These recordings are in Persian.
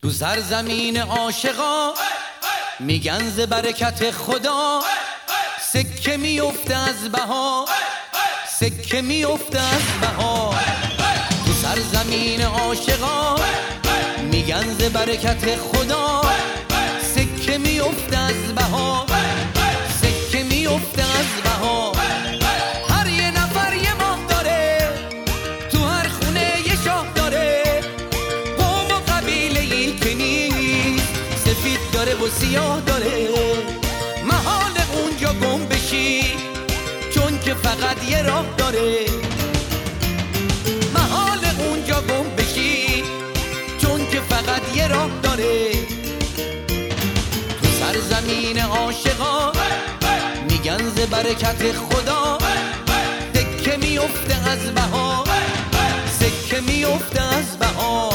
تو سرزمین عاشقا میگن ز برکت خدا سکه میفته از بها، سکه میفته از بها. تو سرزمین عاشقا میگن ز برکت خدا سکه میفته از بها، سکه میفته از بها. هر یه نفر یه ماه داره، تو هر خونه یه شاه داره. قوم و قبیله ای که نیست، سفید داره و سیاه داره. محال اونجا گم بشی چون که فقط یه راه داره. محال اونجا گم بشی چون که فقط یه راه داره. تو سرزمین عاشقا میگن ز برکت خدا سکه میفته از بها، سکه میفته از بها.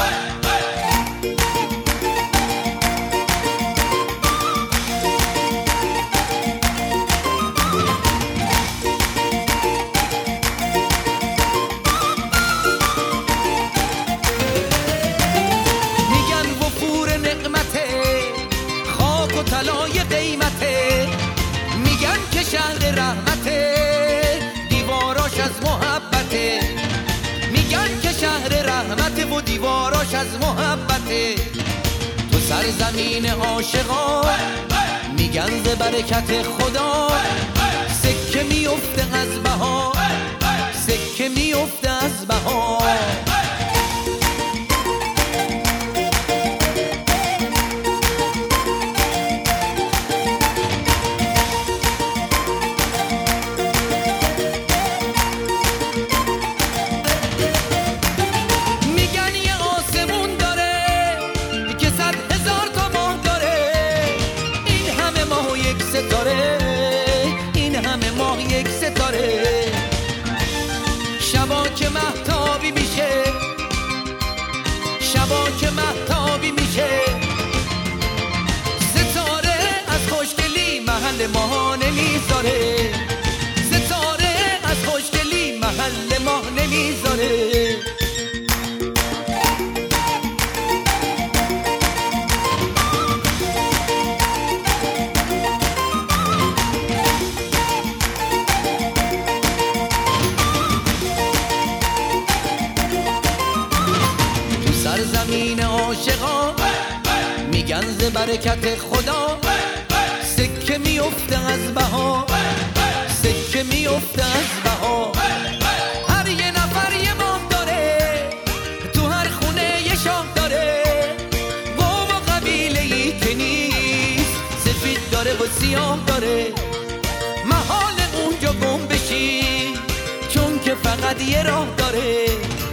طلای قیمته، میگن که شهر رحمته، دیواراش از محبته. میگن که شهر رحمته و دیواراش از محبته. تو سرزمین عاشقا میگن ز برکت خدا سکه میفته از بها، سکه میفته از بها. این همه ماه یک ستاره، شبا که مهتابی میشه، شبا که مهتابی میشه. ستاره از خوشگلی محل ما نمیذاره، ستاره از خوشگلی محل ما نمیذاره. سرزمین عاشقا میگن ز برکت خدا سکه میفته از بها، سکه میفته از بها. هر یه نفر یه ماه داره، تو هر خونه یه شاه داره. قوم و قبیله ای که نیست، سفید داره و سیاه داره. محال اونجا گم بشی چون که فقط یه راه داره.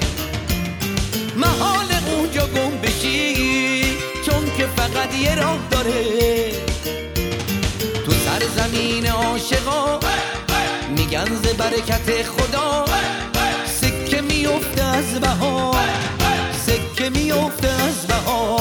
محال اونجا گم بشی چون که فقط یه راه داره. تو سرزمین عاشقا میگن ز برکت خدا سکه میفته از بها، سکه میفته از بها.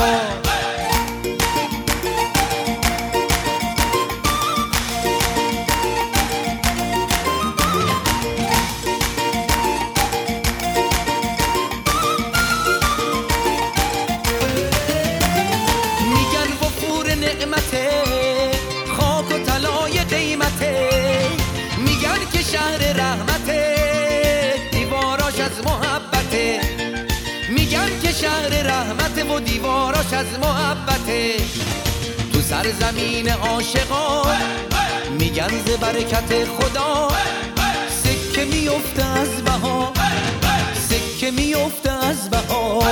خاک و طلای قیمته، میگن که شهر رحمته، دیواراش از محبته. میگن که شهر رحمته و دیواراش از محبته. تو سرزمین عاشقا میگن ز برکت خدا سکه میفته از بها، سکه میفته از بها.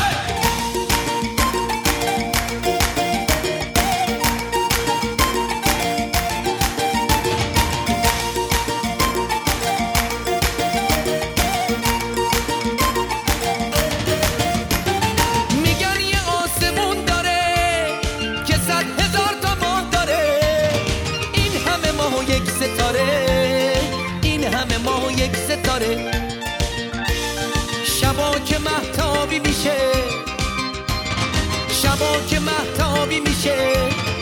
این همه ماه و یک ستاره، شبا که مهتابی میشه، شبا که مهتابی میشه.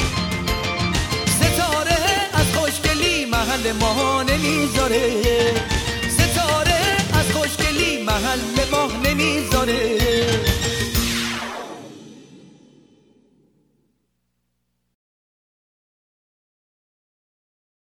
ستاره از خوشگلی محل ما نمیذاره، ستاره از خوشگلی محل ما نمیذاره.